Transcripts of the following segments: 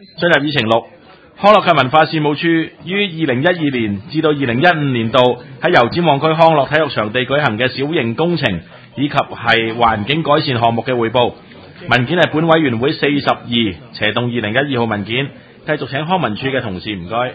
進入議程6，康樂及文化事務處於2012年至到2015年度喺油尖旺區康樂體育場地舉行嘅小型工程以及係環境改善項目嘅匯報。文件係本委員會42/2012號文件。繼續請康文署嘅同事，唔該。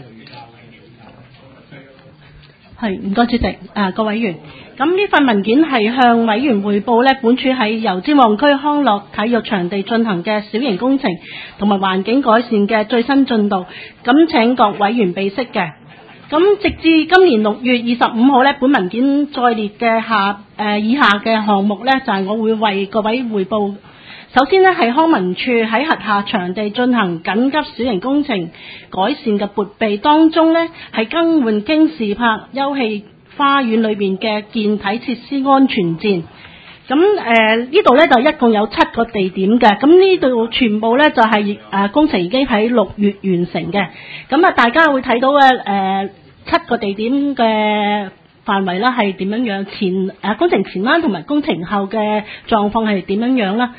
係，唔該主席。各位委員，咁呢份文件係向委員匯報呢，本署喺油尖旺區康樂體育場地進行嘅小型工程同埋環境改善嘅最新進度，咁請各委員備悉嘅。咁直至今年6月25號呢，本文件載列嘅以下嘅項目呢，就係我會為各位匯報。首先呢，係康文署喺轄下場地進行緊急小型工程改善嘅撥備當中呢，係更換京士柏休憩花園裏邊嘅健體設施安全墊。咁呢度呢，就一共有7個地點嘅，咁呢度全部呢，就係工程已經喺6月完成嘅。咁大家會睇到嘅7個地點嘅範圍啦，係點樣樣？工程前啦，同埋工程後嘅狀況係點樣樣啦？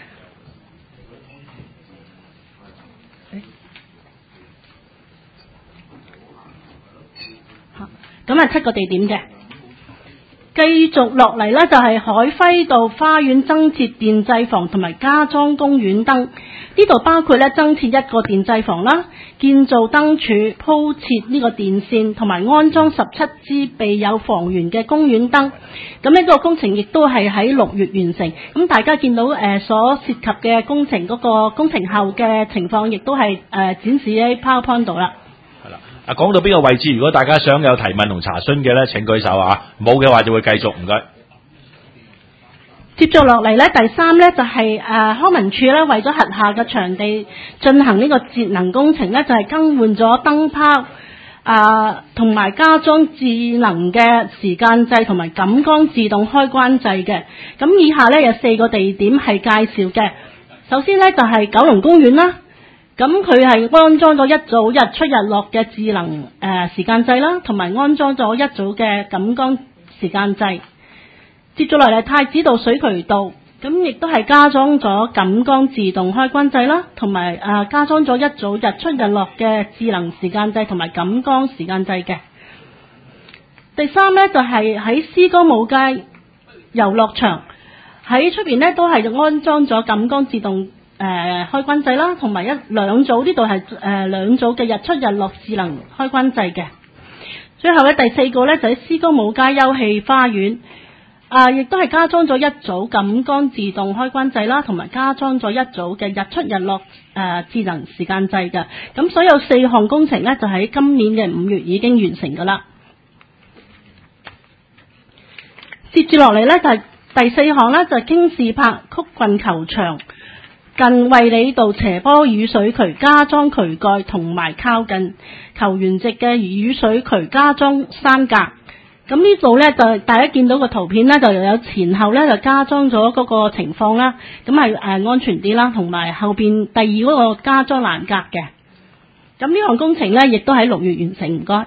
咁7個地點嘅，繼續落嚟呢，就係海輝道花園增設電制房同埋加裝公園燈。呢度包括呢增設一個電制房啦，建造燈柱、鋪設呢個電線同埋安裝17支備有防鉛嘅公園燈。咁呢個工程亦都係喺6月完成。咁大家見到所涉及嘅工程嗰個工程後嘅情況，亦都係展示喺 PowerPoint 度啦。 講到邊個位置，如果大家想有提問同查詢嘅呢，請舉手啊！冇嘅話就會繼續，唔該。 接續落嚟呢，第3呢，就係康文署呢，為咗轄下嘅場地進行呢個節能工程呢，就係更換咗燈泡同埋加裝智能嘅時間掣同埋感光自動開關掣嘅。咁以下呢，有4個地點係介紹嘅。首先呢，就係九龍公園啦。咁佢係安裝咗一組日出日落嘅智能時間掣啦，同埋安裝咗一組嘅感光時間掣。接咗落嚟太子道水渠道，咁亦都係加裝咗感光自動開關掣啦，同埋加裝咗一組日出日落嘅智能時間掣同埋感光時間掣嘅。第3呢，就係喺獅歌舞街遊樂場，喺出邊呢，都係安裝咗感光自動開關掣啦，同埋兩組，呢度係兩組嘅日出日落智能開關掣嘅。最後咧第4個咧就喺獅歌舞街休憩花園，亦都係加裝咗一組感光自動開關掣啦，同埋加裝咗一組嘅日出日落智能時間掣嘅。咁所有4項工程咧就喺今年嘅5月已經完成噶啦。接住落嚟咧就係第4項咧，就係京士柏曲棍球場近衛理道斜坡雨水渠加裝渠蓋，同埋靠近球員席嘅雨水渠加裝山格。咁呢度呢，就大家見到個圖片呢，就有前後呢，就加裝咗嗰個情況啦。咁係安全啲啦，同埋後邊第2嗰個加裝欄格嘅。咁呢項工程呢，亦都喺6月完成。唔該。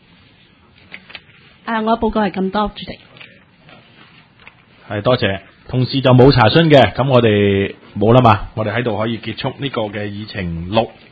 我報告係咁多，主席。 係，多謝。同時就冇查詢嘅，咁我哋冇啦嘛，我哋喺度可以結束呢個嘅議程6。